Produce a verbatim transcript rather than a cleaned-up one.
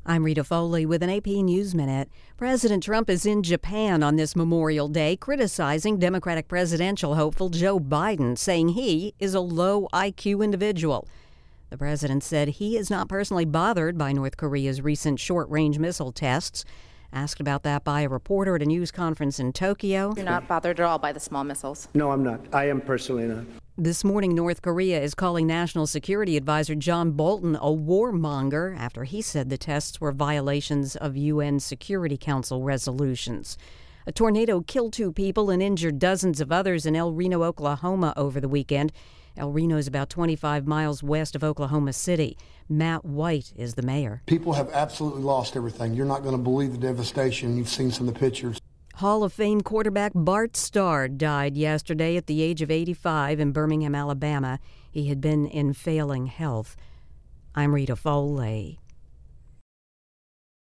I'm Rita Foley with an A P News Minute. President Trump is in Japan on this Memorial Day, criticizing Democratic presidential hopeful Joe Biden, saying he is a low I Q individual. The president said he is not personally bothered by North Korea's recent short-range missile tests. Asked about that by a reporter at a news conference in Tokyo. You're not bothered at all by the small missiles? No, I'm not. I am personally not. This morning, North Korea is calling National Security Advisor John Bolton a warmonger after he said the tests were violations of U N Security Council resolutions. A tornado killed two people and injured dozens of others in El Reno, Oklahoma over the weekend. El Reno is about twenty-five miles west of Oklahoma City. Matt White is the mayor. People have absolutely lost everything. You're not going to believe the devastation. You've seen some of the pictures. Hall of Fame quarterback Bart Starr died yesterday at the age of eighty-five in Birmingham, Alabama. He had been in failing health. I'm Rita Foley.